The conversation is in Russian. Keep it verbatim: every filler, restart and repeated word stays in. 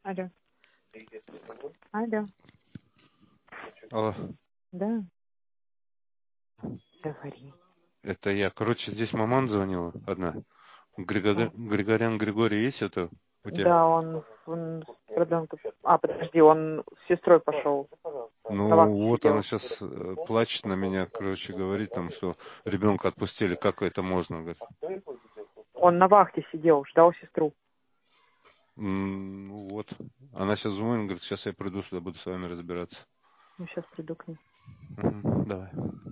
Алло. Алло. Алло. Да. Говори. Это я. Короче, здесь маман звонила одна. Григоря... А. Григорян Григорий есть это у тебя? Да, он, он с ребенком. А, подожди, он с сестрой пошел. На Ну вахте вот сидел. она сейчас э, плачет на меня, короче, говорит там, что ребенка отпустили, как это можно, говорит. Он на вахте сидел, ждал сестру. М, Ну вот. Она сейчас звонит, говорит, сейчас я приду сюда, буду с вами разбираться. Ну, сейчас приду к ней. Мгм, давай.